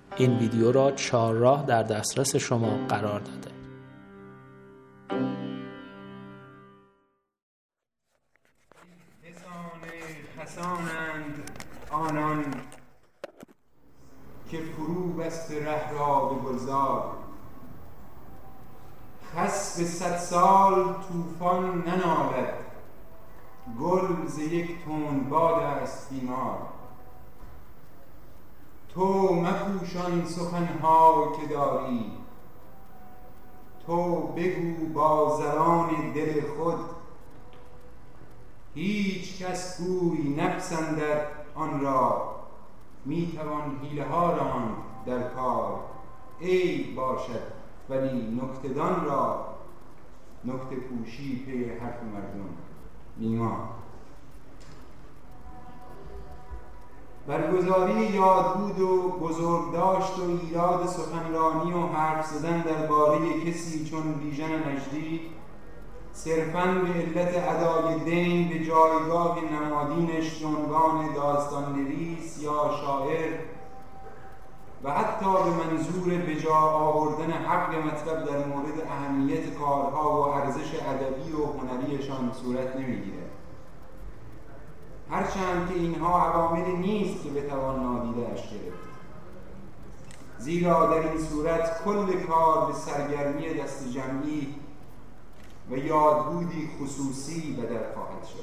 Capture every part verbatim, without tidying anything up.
این ویدیو را چهارراه در دسترس شما قرار داده. حسان خسانند آنان که فرو بست ره را به گلزار. خس به صد سال طوفان ننالد، گل ز یک تند باد است بیمار. تو مپوشان سخنها که داری، تو بگو با زبان دل خود. هیچ کس گوی نپسندد آن را، میتوان حیله ها راند در کار. عیب باشد ولی نکته‌دان را، نکته پوشی پی حرف مردم بیمار. برگزاری یادبود و بزرگداشت و ایراد سخنرانی و حرف زدن درباره کسی چون بیژن نجدی صرفاً به علت ادای دین به جایگاه نمادینش به عنوان داستان نویس یا شاعر و حتی به منظور به جا آوردن حق مطلب در مورد اهمیت کارها و ارزش ادبی و هنریشان صورت نمیگیرد. هرچند که اینها عواملی نیست که بتوان نادیده‌اش گرفت، زیرا در این صورت کل کار به سرگرمی دست جمعی و یادبودی خصوصی بدل خواهد شد.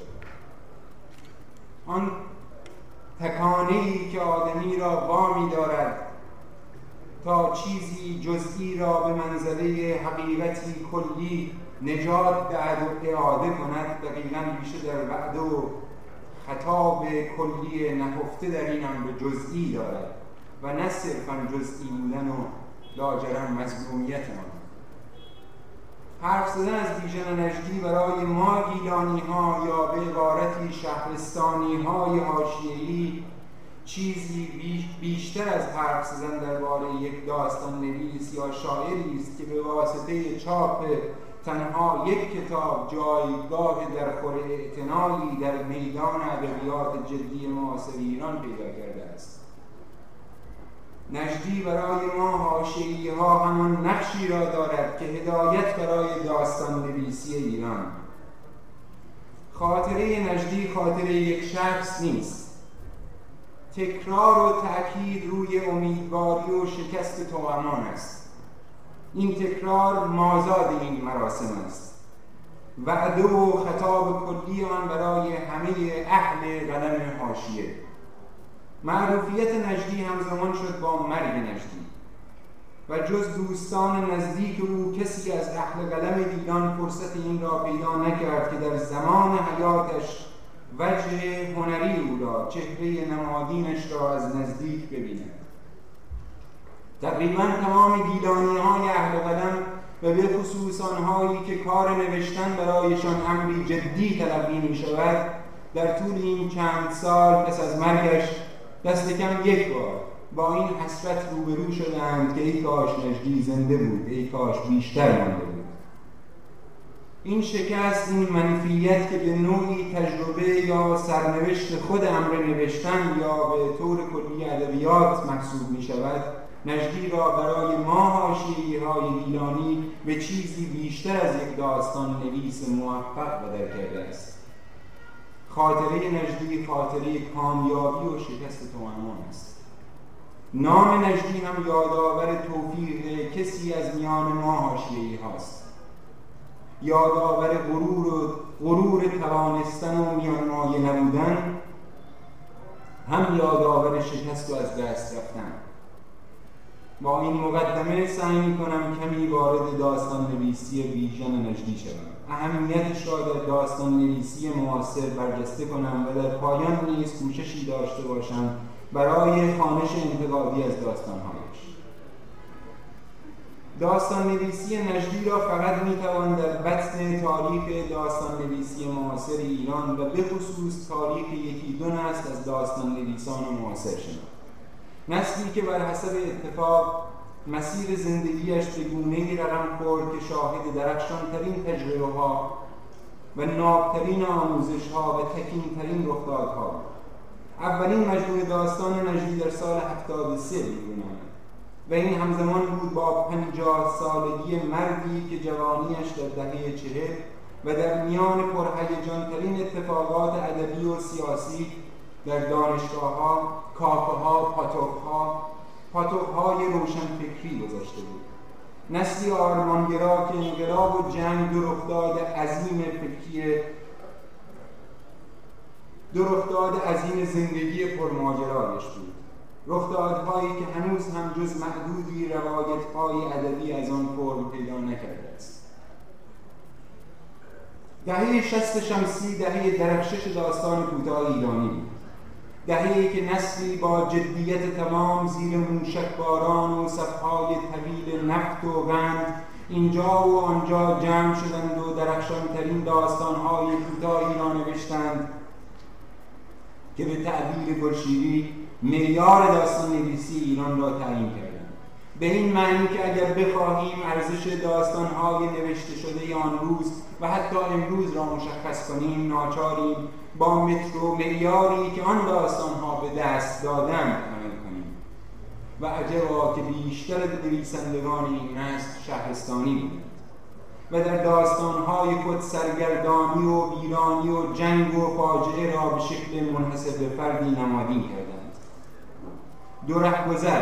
آن تکانه‌ای که آدمی را وامی دارد تا چیزی جزئی را به منزله حقیقتی کلی نجات دهد و اعاده کند، دقیقاً ریشه در وعده و خطاب کلی نهفته در این امر جزئی دارد و نه صرفاً جزئی بودن و لاجرم مظلومیت آن. حرف زدن از بیژن نجدی برای ما گیلانی ها یا به عبارتی شهرستانی های حاشیه‌ای چیزی بیشتر از حرف زدن درباره یک داستان نویس یا شاعری است که به واسطه چاپ تنها یک کتاب جایگاه در خور اعتنایی در میدان ادبیات جدی معاصر ایران پیدا کرده است. نجدی برای ما حاشیه‌ای ها همان نقشی را دارد که هدایت برای داستان نویسی ایران. خاطره نجدی خاطره یک شخص نیست، تکرار و تأکید روی امیدواری و شکست توامان است. این تکرار مازاد این مراسم است، وعده و خطاب کلی آن برای همه اهل قلم حاشیه. معروفیت نجدی همزمان شد با مرگ نجدی و جز دوستان نزدیک او کسی از اهل قلم ایران فرصت این را پیدا نکرد که در زمان حیاتش وجه هنری او را، چهره نمادینش را از نزدیک ببیند. تقریباً تمام گیلانی های اهل قلم و به خصوص آنهایی که کار نوشتن برایشان امری جدی تلقی می شود در طول این چند سال پس از مرگش دست کم یک بار با این حسرت روبرو شدند که ای کاش نجدی زنده بود، ای کاش بیشتر مانده بود. این شکست، این منفیت که به نوعی تجربه یا سرنوشت خود امر نوشتن یا به طور کلی ادبیات محسوب می شود، نجدی را برای ما حاشیه‌های گیلانی به چیزی بیشتر از یک داستان نویس موفق بدل کرده است. خاطره نجدی خاطره کامیابی و شکست توامان است. نام نجدی هم یادآور توفیق کسی از میان ما حاشیه‌ای هاست، یادآور غرور و غرور توانستن و میانمایه نبودن، هم یادآور شکست و از دست رفتن. با این مقدمه سعی می‌کنم کمی وارد داستان نویسی بیژن نجدی شوم، اهمیتش را در داستان نویسی معاصر برجسته کنم و در پایان نیز کوششی داشته باشم برای خوانش انتقادی از داستان‌هایش. داستان نویسی نجدی را فقط میتوان در بطن تاریخ داستان نویسی معاصر ایران و به خصوص تاریخ یکی دو نسل از داستان نویسان معاصر شناخت. نسلی که بر حسب اتفاق مسیر زندگیش به گونه‌ای رقم خورد که شاهد درخشان‌ترین تجربه‌ها و نابترین آموزش‌ها و تکین‌ترین رخدادها بود. اولین مجموعه داستان نجدی در سال هفتاد و سه بیرون آمد و این همزمان بود با پنجاه سالگی مردی که جوانیش در دهه چهل و در میان پرهیجان‌ترین اتفاقات ادبی و سیاسی در دانشگاه‌ها، کافه‌ها، پاتوق‌ها، پاتوق‌های روشنفکری گذاشته بود. نسلی آرمانگرا که انقلاب و جنگ دو رخداد عظیم فکری دو رخداد عظیم زندگی پرماجرایش بود. رخدادهایی که هنوز هم جز معدودی روایت‌های ادبی از آن فرم پیدا نکرده است. دهه شصت شمسی دهه درخشش داستان کوتاه ایرانی بود. دهه‌ای که نسلی با جدیت تمام زیر موشکباران و صفهای طویل نفت و قند اینجا و آنجا جمع شدند و درخشانترین داستان‌های کوتاهی را نوشتند که به تعبیر گلشیری معیار داستان نویسی ایران را تعیین کردند. به این معنی که اگر بخواهیم ارزش داستان‌های نوشته شده آن روز و حتی امروز را مشخص کنیم، ناچاریم با متر و معیاری که آن داستان‌ها به دست دادند عمل کنیم. و عجبا که بیشتر نویسندگان این نسل شهرستانی بودند و در داستان‌های خود سرگردانی و ویرانی و جنگ و فاجعه را به شکل منحصر به فردی نمادین کردند. دو رهگذر،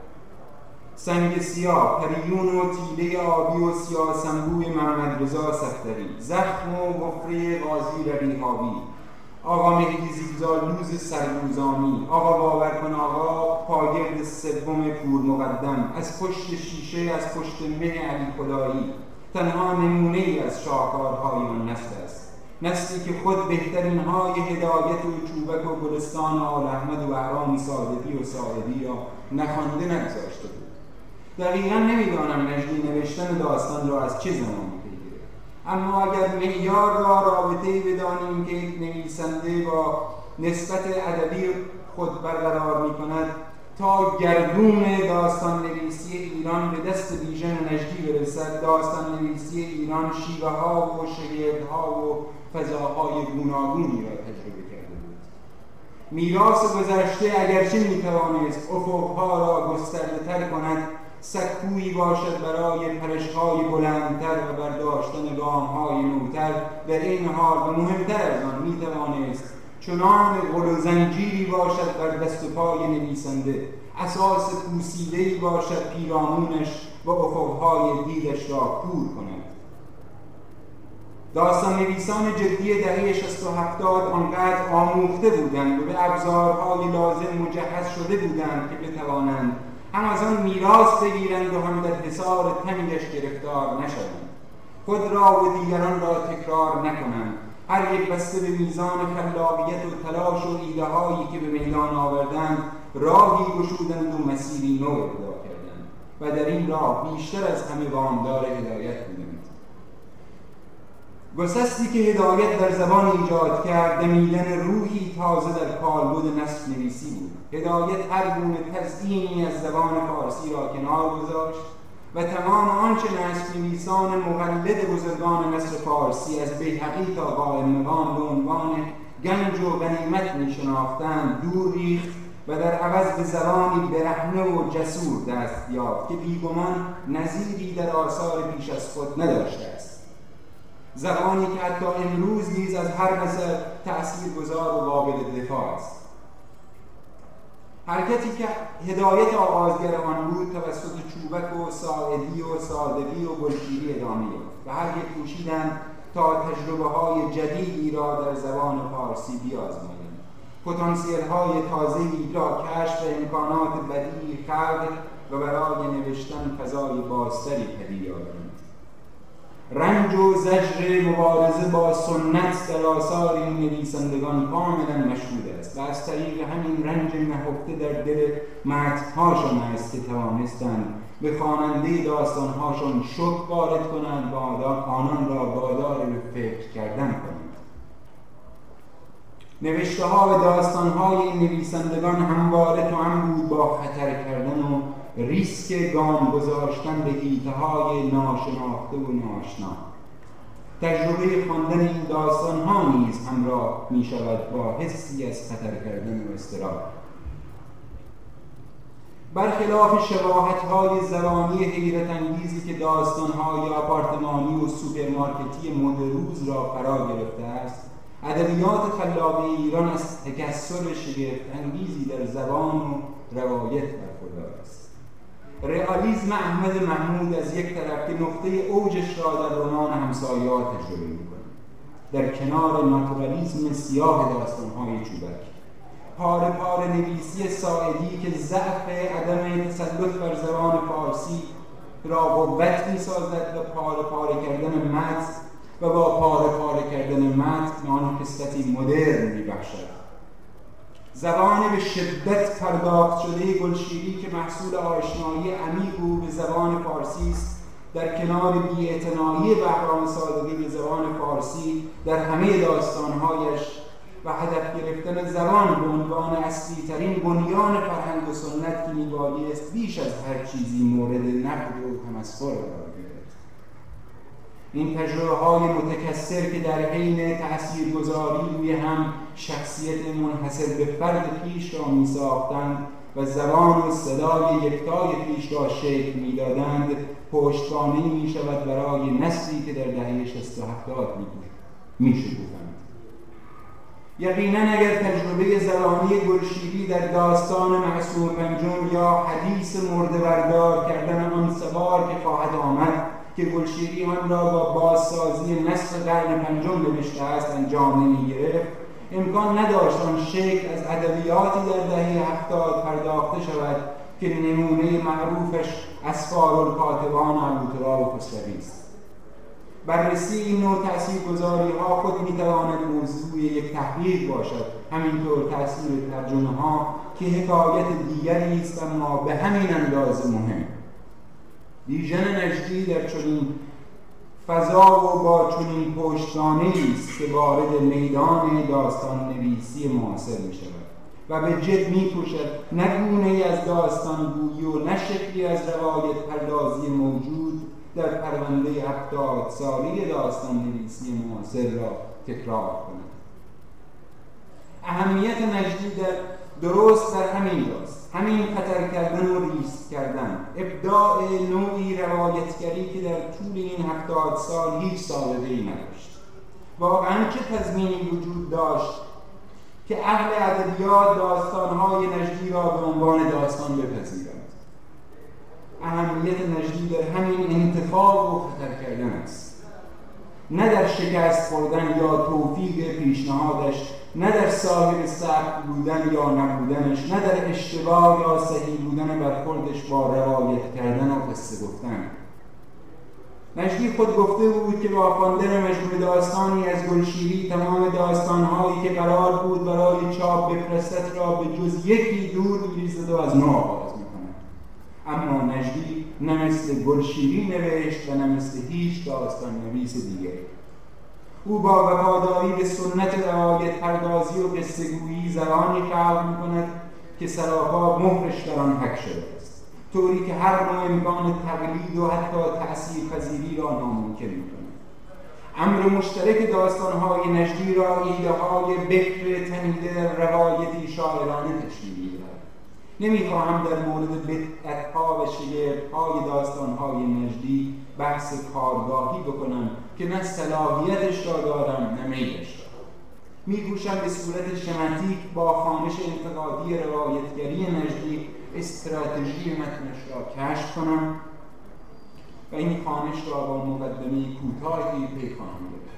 سنگ سیاه، پریون و تیله آبی و سیاه سنبوی محمد رضا صفدری، زخم و وفره قاضی ربیع‌آبی، آقا مهدی زیگزالوز سرروزانی، آقا باورکن آقا پاگرد سوم پور مقدم، از پشت شیشه، از پشت مه علی خدایی، تنها نمونه ای از شاهکارهای آن نسل است. نسلی که خود بهترین های هدایت و چوبک و گلستان آل احمد و احرام صادقی و ساعدی را نخوانده نگذاشته بود. دقیقا نمیدانم نجدی نوشتن داستان را از چه زمانی پیگیره، اما اگر معیار را رابطه‌ای بدانیم که یک نویسنده با نسبت ادبی خود برقرار می‌کند تا گردون داستان نویسی ایران به دست بیژن نجدی برسد، داستان نویسی ایران شیوه ها و شگردها و فضاهای گوناگونی را تجربه کرده بود. میراث گذشته اگرچه میتوانست افقها را گسترده تر کند، سکویی باشد برای پرش‌های بلندتر و برداشتن گام‌های نوتر، در این حال و مهمتر از آن میتوانست چنان غل و زنجیری باشد بر دست و پای نویسنده، اساس پوسیده‌ای باشد پیرامونش و افقهای دیدش را کور کند. داستان نویسان جدی دهه شصت و هفتاد آنقدر آموخته بودند و به ابزارهای لازم مجهز شده بودند که بتوانند هم از آن میراث بگیرند و هم در حصار تنگش گرفتار نشوند، خود را و دیگران را تکرار نکنند، هر یک بسته به میزان خلاقیت و تلاش و ایده هایی که به میدان آوردند راهی گشودند و مسیری نو ابدا کردند و در این راه بیشتر از همه وامدار هدایت بودند. گسستی که هدایت در زبان ایجاد کرد دمیدن روحی تازه در کالبد نثر نویسی بود. هدایت هر گونه تزیینی از زبان فارسی را کنار گذاشت و تمام آنچه نثر نویسان مقلد بزرگان نثر فارسی از بیهقی تا قائم مقام به عنوان گنج و غنیمت می‌شناختند دور ریخت و در عوض به زبانی برهنه و جسور دست یافت که بیگمان نظیری در آثار پیش از خود نداشته است. زبانی که حتی امروز نیز از هر نظر تأثیرگذار و قابل دفاع است. حرکتی که هدایت آغازگر آن بود توسط چوبک و ساعدی و صادقی و گلشیری ادامه یافت و هر یک کوشیدند تا تجربه‌های جدیدی را در زبان فارسی بیازمایند، پتانسیل‌های تازه‌ای را کشف و امکانات بدیعی خلق و برای نوشتن فضای بازتری پدید آورند. رنج و زجر مبارزه با سنت در آثار این نویسندگان کاملا مشهود است و از طریق همین رنج نهفته در دل متن‌هاشان است که توانستند به خواننده داستان‌هاشان شوق وارد کنند و آنان را وادار به فکر کردن کنند. نوشته‌ها و داستان‌های این نویسندگان همواره توأم بود با خطر کردن و ریسک گام گذاشتن به حیطه‌های ناشناخته و ناآشنا. تجربه خواندن این داستان‌ها نیز همراه می‌شود با حسی از خطر کردن و اضطراب. برخلاف شباهت‌های زبانی حیرت انگیزی که داستان‌های آپارتمانی و سوپرمارکتی مد روز را فرا گرفته است، ادبیات خلاقه ایران از تکثر شگفت انگیزی در زبان و روایت برخوردار است. رئالیسم احمد محمود از یک طرف که نقطه اوجش را در رمان همسایه‌ها تجربه می‌کند، در کنار ناتورالیسم سیاه داستان‌های چوبک، پاره پاره نویسی ساعدی که ضعف عدم تسلط بر زبان فارسی را قوت می‌سازد و پاره پاره کردن متن و با پاره پاره کردن متن آن قصتی مدرن می‌بخشد. زبان به شدت پرداخت شده گلشیری که محصول آشنایی عمیق او به زبان فارسی است، در کنار بی‌اعتنایی بهرام صادقی به زبان فارسی در همه داستان‌هایش و هدف گرفتن زبان به عنوان اصلی ترین بنیان فرهنگ و سنت که میبایست بیش از هر چیزی مورد نقد و تمسخر قرار گرفت. این تجربه های متکثر که در حین تاثیرگذاری روی هم شخصیت منحصر به فرد پیش را می ساختند و زبان و صدای یکتای پیش را شکل می دادند، پشتوانه‌ای می شود برای نسلی که در دهه شصت و هفتاد می شکوفند. یقیناً اگر تجربه زبانی گلشیری در داستان معصوم پنجم یا حدیث مرده بردار کردن آن سوار که خواهد آمد که گلشیری آن را با بازسازی نصف قرن پنجم نوشته است انجام نمی گرفت، امکان نداشت آن شکل از ادبیاتی در دهه هفتاد پرداخته شود که نمونه معروفش اسفار الکاتبان ابوتراب و خسروی است. بررسی این نوع تاثیرگذاری‌ها خود می‌تواند موضوع یک تحقیق باشد، همینطور تاثیر ترجمه‌ها که حکایت دیگری است اما به همین اندازه مهم. بیژن نجدی در چنین فضا و با چنین پشتوانه‌ای است که وارد میدان داستان نویسی معاصر می‌شود و به جد می‌کوشد نه گونه‌ای از داستان‌گویی و نه شکلی از روایت پردازی موجود در پرونده هفتاد سالی داستان نویسی معاصر را تکرار کند. اهمیت نجدی در درست در همین جاست، همین خطر کردن و ریسک کردن، ابداع نوعی روایتگری که در طول این هفتاد سال هیچ سابقه‌ای نداشت. واقعاً چه تضمینی وجود داشت که اهل ادبیات داستان‌های نجدی را به عنوان داستان بپذیرند؟ اهمیت نجدی در همین انتفاع و خطر کردن است، نه در شکست خوردن یا توفیق پیشنهادش، نه در صاحب سبک بودن یا نبودنش، نه در اشتباه یا صحیح بودن برخوردش با روایت کردن و قصه گفتن. نجدی خود گفته بود که با خواندن مجموعه داستانی از گلشیری تمام داستان‌هایی که قرار بود برای چاپ بفرستد را به جز یکی دور می‌ریزد و از نو آغاز می‌کند. اما نجدی نه مثل گلشیری نوشت و نه مثل هیچ داستان نویس دیگر. او با وفاداری به سنت روایت پردازی و قصه‌گویی زبانی خلق می‌کند که سراپا مهرش در آن حک شده است، طوری که هر نوع امکان تقلید و حتی تأثیرپذیری را ناممکن می‌کند. امر مشترک داستان‌های نجدی را ایده‌های بکر تنیده در روایتی شاعرانه تشکیل می‌دهد. نمی‌خواهم در مورد بدعت‌ها و شگفت‌های داستان‌های نجدی بحث کارگاهی بکنم که نه صلاحیتش را دارم نه میلش را. می‌کوشم به صورت شماتیک با خوانش انتقادی روایتگری نجدی استراتژی متنش را کشف کنم و این خوانش را با مقدمه کوتاهی پی خواهم برد.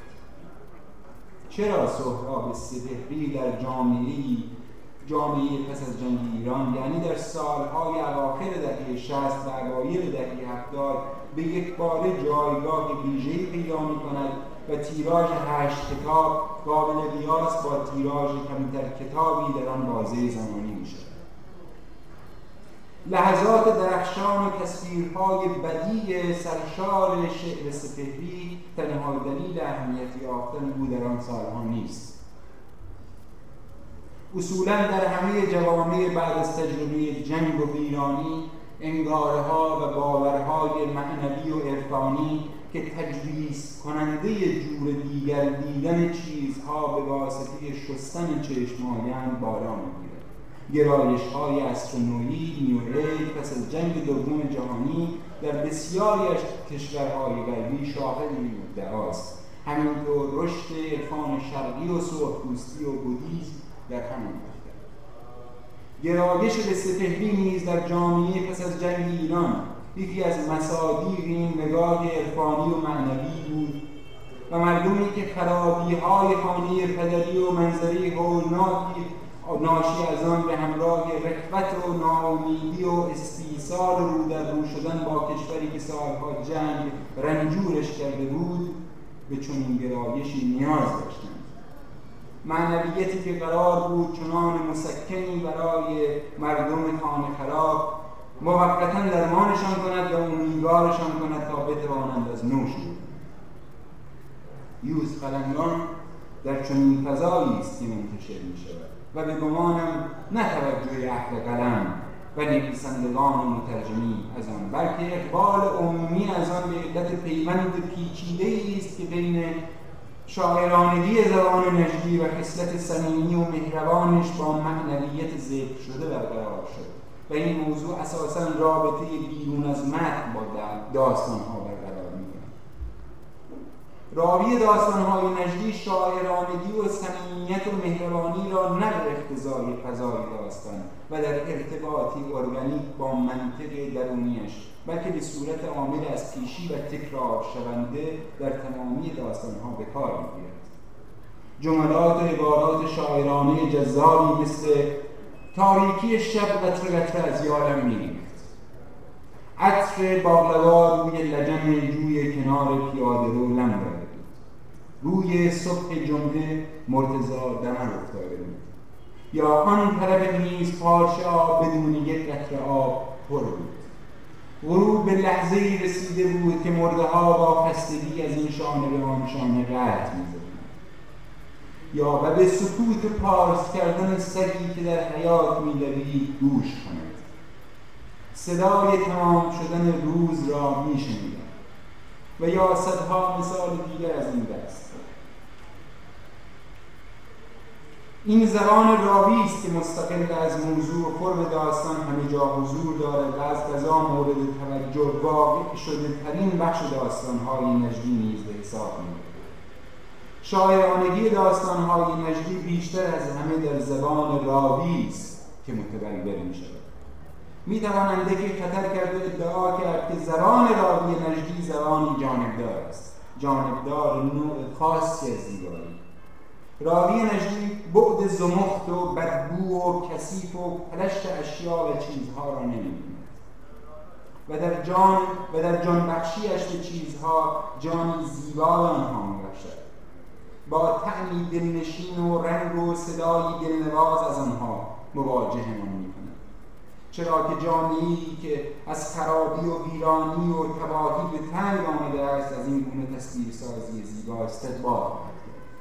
چرا سهراب سپهری در جامعه‌ای جامعه پس از جنگ ایران، یعنی در سالهای اواخر دهه شصت و اوایل دهه هفتاد، به یک باره جایگاه ویژه‌ای پیدا می‌کند و تیراژ هشت کتاب قابل قیاس با تیراژ کمتر کتابی در آن بازه زمانی می‌شود. لحظات درخشان و تصویرهای بدیع سرشار شعر سپهری تنها دلیل اهمیت یافتن او در آن سالها نیست. اصولاً در همه جوامع بعد از تجربه جنگ و ویرانی، انگاره‌ها و باورهای معنوی و عرفانی که تجویز کننده جور دیگر دیدن چیزها به واسطه شستن چشم‌هایند بالا می‌گیرد گرایش‌های عصرنویی نیو ایج پس از جنگ دوم جهانی در بسیاری از کشورهای غربی شاهد این ادعاست. همینطور رشد عرفان شرقی و سرخپوستی و بودیسم در همان نقطه. گرایش به سپهری نیز در جامعه پس از جنگ ایران یکی از مصادیق این نگاه عرفانی و معنوی بود و مردمی که خرابی‌های خانه پدری و منظره هولناکی ناشی از آن به همراه رغبت و ناامیدی و استیصال رو در رو شدن با کشوری که سالها جنگ رنجورش کرده بود به چنین گرایشی نیاز داشتند. معنویتی که قرار بود چنان مسکنی برای مردم خانه خراب موقتاً درمانشان کند و امیدوارشان کند تا بتوانند از نو شروع. یوز قلمران در چنین فضایی است که منتشر می شود و به گمانم نه توجه اهل قلم و نویسندگان و مترجمین از آن، بلکه اقبال عمومی از آن به علت پیوند پیچیده‌ای است که بین شاعرانگی زبان نجدی و خصلت صمیمی و مهربانش با معنویت ذکر شده برقرار شد و این موضوع اساساً رابطه بیرون از متن با داستان‌ها برقرار می‌کند. راوی داستان‌های نجدی شاعرانگی و صمیمیت و مهربانی را نه به اقتضای فضای داستان و در ارتباطی ارگانیک با منطق درونیش، بلکه به صورت عامل از پیشی و تکرار شونده در تمامی داستان‌ها به کار می‌گیرد. جملات و عبارات شاعرانه جذابی مثل تاریکی شب قطره قطره از یادم می‌ریخت، عطر باقلوا روی لجن جوی کنار پیاده رو لم داده بود، روی صبح جمعه مرتضی دمر افتاده بود، یا آن طرف میز پارچه آب بدون یک قطره آب پر بود. غروب به لحظه‌ای رسیده بود که مرده‌ها با خستگی از این شانه به آن شانه رد می‌زدند، یا و به سکوت پارس کردن سگی که در حیات می‌دوید گوش کند. صدای تمام شدن روز را می‌شنیدم و یا صدها مثال دیگر از این دست. این زبان راوی است که مستقل از موضوع و فرم داستان همه جا حضور دارد و از قضا مورد توجه واقع شده ترین بخش داستان‌های نجدی نیز به حساب می‌آید. شاعرانگی داستان‌های نجدی بیشتر از همه در زبان راوی است که متبلور می‌شود. می‌توانند که خطر کرده ادعا کرد که زبان راوی نجدی زبانی جانبدار است، جانبدار نوع خاصی از زیبایی. راوی نجدی بعد زمخت و بدبو و کثیف و پلشت اشیا و چیزها را نمی‌بیند و در جان و در جان بخشیش به چیزها جانی زیبا آنها می‌بخشد، با طعمی دلنشین و رنگ و صدایی دلنواز از آنها مواجهمان می‌کند، چرا که جامعه‌ای که از خرابی و ویرانی و تباهی به تنگ آمده است از این گونه تصویرسازی زیبا استقبال کند.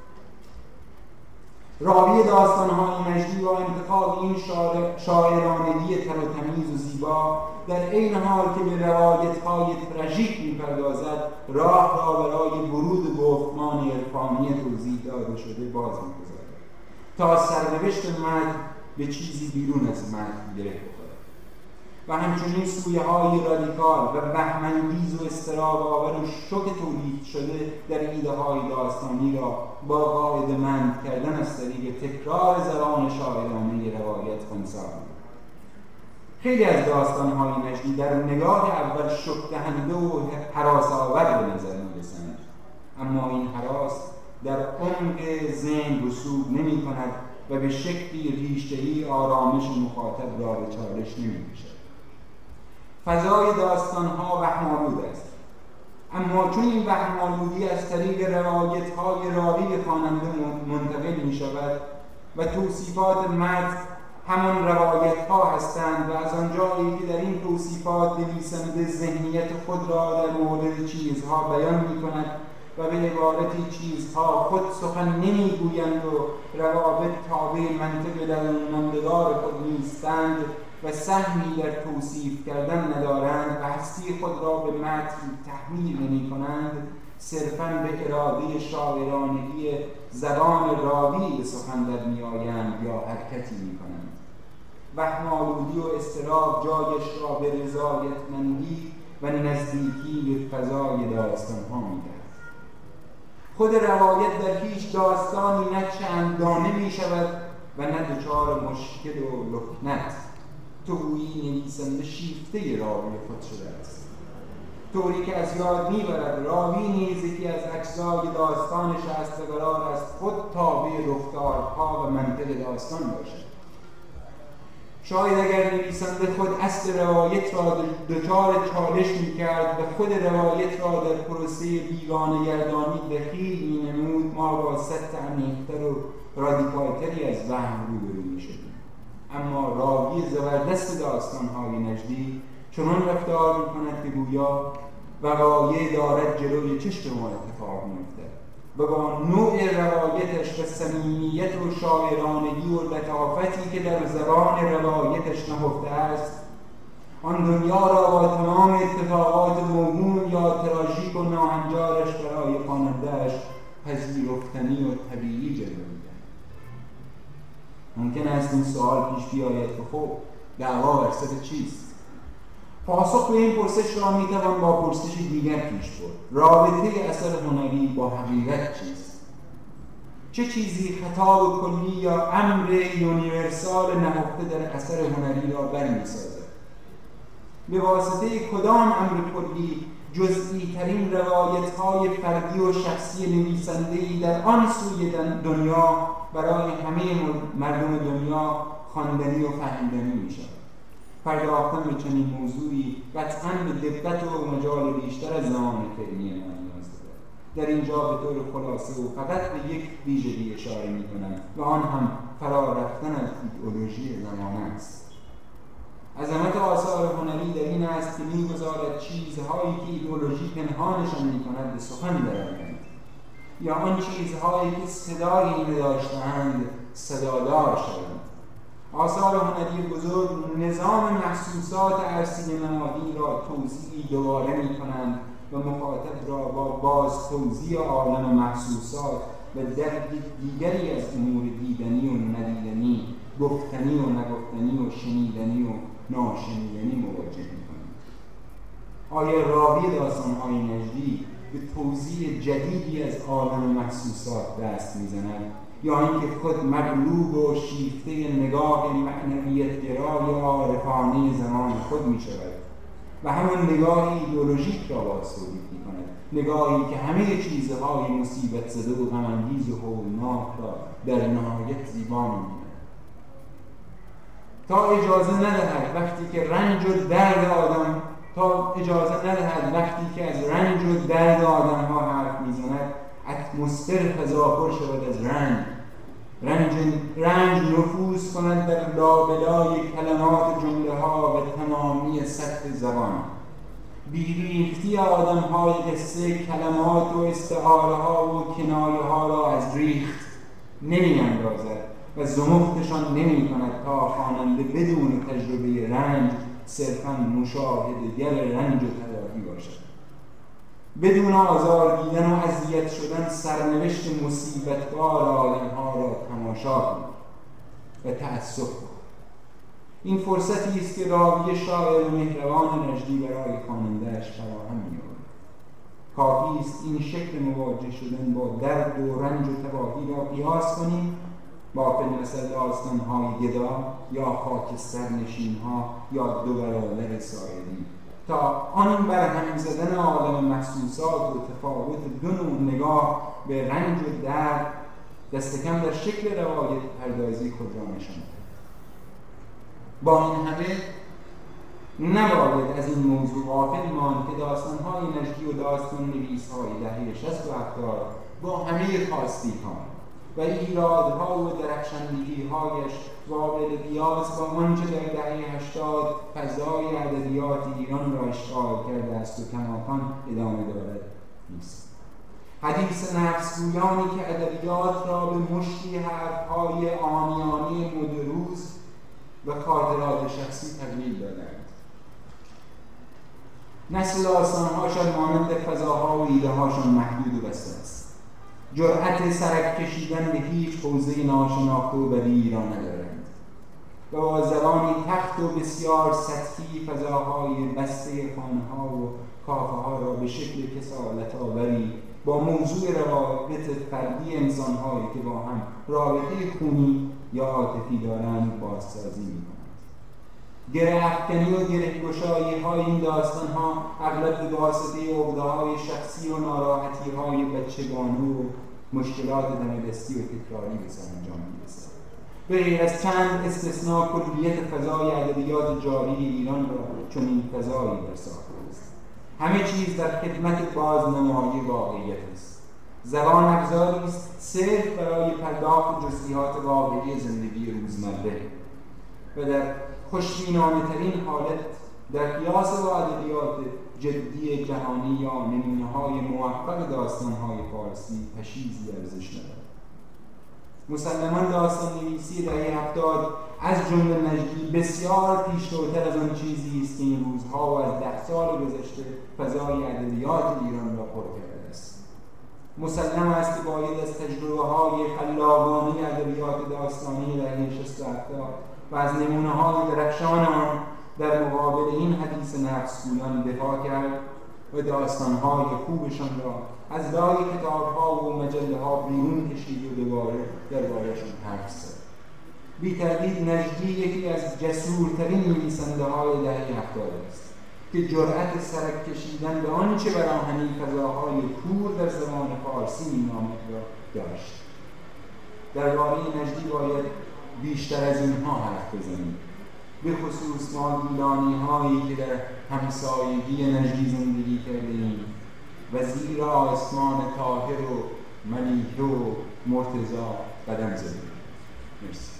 راوی داستان‌های نجدی با انتخاب این شاعرانگی تر و تمیز و زیبا در عین حال که به روایت‌های تراژیک می‌پردازد، راه را برای ورود گفتمان عرفانی توضیح داده شده باز می‌گذارد تا سرنوشت متن به چیزی بیرون از متن گره بخورد و همچنین سویه‌های رادیکال و بهمن‌انگیز و اضطراب آور و شوک تولید شده در ایده‌های داستانی را با قاعده‌مند کردن از طریق تکرار زبان شاعرانه روایت خنثی می‌کند. خیلی از داستان‌های نجدی در نگاه اول شک‌دهنده و هراس‌آور به نظر می‌رسند، اما این هراس در عمق ذهن رسوب نمی‌کند و به شکلی ریشه‌ای آرامش مخاطب را به چالش نمی‌کشد. فضای داستان‌ها وهم‌آلود است، اما چون این وهم‌آلودی از طریق روایت‌های راوی به خواننده منتقل می‌شود و توصیفات متن همان روایت‌ها هستند و از آنجایی که در این توصیفات نویسنده ذهنیت خود را در مورد چیزها بیان می‌کند و به عبارتی چیزها خود سخن نمی‌گویند و روابط تابع منطق درون‌ماندگار خود نیستند و سهمی در توصیف کردن ندارند و هستی خود را به متن تحمیل نمی‌کنند، صرفاً به اراده شاعرانگی زبان راوی به سخن در می‌آیند یا حرکتی می‌کنند. وهم‌آلودی و اضطراب جایش را به رضایتمندی و نزدیکی به فضای داستان‌ها می‌دهد. خود روایت در هیچ داستانی نه چندگانه می‌شود و نه دچار مشکل و لکنت. تو گویی نویسنده شیفته راوی خود شده است، طوری که از یاد می‌برد راوی نیز یکی از اجزای داستانش است و قرار است خود تابع رفتارها و منطق داستان باشد. شاید اگر نویسنده خود اصل روایت را دچار چالش می‌کرد و خود روایت را در پروسه بیگانه گردانی دخیل می‌نمود، ما با سطح عمیق‌تر و رادیکال‌تری از وهم روبرو می‌شدیم. اما راوی زبردست داستان‌های نجدی چنان رفتار می‌کند که گویا وقایع دارد جلوی چشم ما اتفاق می‌افتد و با نوع روایتش و صمیمیت و شاعرانگی و لطافتی که در زبان روایتش نهفته است، آن دنیا را با تمام اتفاقات موهوم یا تراژیک و ناهنجارش برای خواننده‌اش پذیرفتنی و طبیعی جلوه می‌دهد. ممکن است این سوال پیش بیاید که خب دعوا بر سر چیست؟ پاسخ به این پرسش را میتوان با پرسشی دیگر پیش برد. رابطه اثر هنری با حقیقت چیست؟ چه چیزی خطاب کلی یا امر یونیورسال نهفته در اثر هنری را برمی‌سازد؟ به واسطه کدام امر کلی جزئی ترین روایت‌های فردی و شخصی نویسنده‌ای در آن سوی دنیا برای همه مردم دنیا خواندنی و فهمیدنی می‌شود؟ پرداختن به چنین موضوعی قطعاً به دقت و مجال بیشتر از زمان فعلی ما نیاز دارد. در اینجا به طور خلاصه و فقط به یک ویژگی اشاره می‌کنم و آن هم فرا رفتن از ایدئولوژی زمانه است. عظمت آثار هنری در این است که می‌گذارد چیزهایی که ایدئولوژی پنهانشان می‌کند به سخن درآیند، یا آن چیزهایی که صدایی نداشته‌اند صدادار شوند. آثار هنری بزرگ نظام محسوسات عرصی نمادی را توضیحی دوباره می‌کنند و مخاطب را با باز توضیح عالم محسوسات و درک دیگری از امور دیدنی و ندیدنی، گفتنی و نگفتنی و شنیدنی و ناشنیدنی مواجه می‌کنند. آیا راوی داستان‌های نجدی به توضیح جدیدی از عالم محسوسات دست می‌زند، یا اینکه خود مغلوب و شیفته نگاه معنویت گرای عارفانه زمان خود می شود و همون نگاه ایدئولوژیک را باز تولید می کند، نگاهی که همه چیزهای مصیبت زده و غم‌انگیز و هولناک را در نهایت زیبا می بیند، تا اجازه ندهد وقتی که رنج و درد آدم تا اجازه ندهد وقتی که از رنج و درد آدم ها حرف می زند اتمسفر تظاهر شود از رنج رنج رنج نفوذ کند در لابلای کلمات جمله ها و تمامی سطح زبان. بیریختی آدم های قصه کلمات و استعاره ها و کنایه ها را از ریخت نمی اندازد و زمختشان نمی کند تا خواننده بدون تجربه رنج صرفاً مشاهده‌گر رنج و تلافی باشد، بدون آزار دیدن و اذیت شدن سرنوشت مصیبت‌بار آدم‌ها را تماشا کند و تأسف کند. این فرصتی است که راوی شاعر مهربان نجدی برای خواننده‌اش فراهم می‌کند. کافی است این شکل مواجه شدن با درد و رنج و تباهی را قیاس کنیم با فیلمسل داستان‌های گدا یا خاکستر نشین‌ها یا دو برادر ساعدی، تا آن برهم زدن عالم محسوسات و تفاوت دو نوع نگاه به رنج و درد دست کم در شکل روایت پردازی خود را نشان دهد. با این همه نباید از این موضوع غافل ماند که داستان‌های نجدی و داستان نویس‌های دهه شصت و هفتاد با همه کاستی‌ها و ایرادها و درخشندگی‌هایش قابل قیاس با آنچه در دهه هشتاد فضای ادبیات ایران را اشغال کرده است و کماکان ادامه دارد نیست. حدیث نفس‌گویانی که ادبیات را به مشتی حرف‌های عامیانه مدروس و خاطرات شخصی تبدیل دادند. نسل داستان‌هاشان مانند فضاها و ایده‌هاشان محدود و بسته است. جرأت سرک کشیدن به هیچ حوزه ناشناخته و بدیعی را ندارند. و با زبانی تخت و بسیار سطحی فضاهای بسته خانه‌ها و کافه‌ها را به شکل کسالت آوری با موضوع روابط فردی انسان‌هایی که با هم رابطه خونی یا عاطفی دارند بازسازی می‌کنند. گره افکنی و گره گشایی های این داستان ها اغلب به واسطه عقده‌های شخصی و ناراحتی های بچگانه و مشکلات دمدستی و تکراری به سرانجام می‌رسد. به غیر از چند استثناء کلیت فضای ادبیات جاری ایران را چنین فضایی در ساخته است. همه چیز در خدمت بازنمایی واقعیت است. زبان ابزاری است صرف برای پرداخت جزئیات واقعی زندگی روزمره و در خوشبینانه ترین حالت در قیاس با ادبیات جدی جهانی یا نمونه‌های موفق داستان‌های فارسی پشیزی ارزش ندارد. مسلماً داستان نویسی دهه هفتاد از جمله نجدی بسیار پیشروتر از آن چیزی است که این روزها و از ده سال گذشته فضای ادبیات ایران را پر کرده است. مسلم است که باید از تجربه‌های خلاقانه ادبیات داستانی دهه شصت و هفتاد و از نمونه‌های درخشان آن در مقابل این حدیث نفس‌گویان دفاع کرد و داستان‌های خوبشان را از لای کتاب‌ها و مجله‌ها بیرون کشید و دوباره درباره‌شان حرف زد. بی تردید نجدی یکی از جسورترین نویسنده‌های دهه هفتاد است که جرأت سرک کشیدن به آنچه براهنی فضاهای کور در زبان فارسی می‌نامد را داشت. درباره نجدی باید بیشتر از اینها حرف بزنیم، به خصوص ما گیلانی هایی که در همسایگی نجدی زندگی کردیم و زیر آسمان طاهر و ملیحه و مرتضی قدم زدیم. مرسی.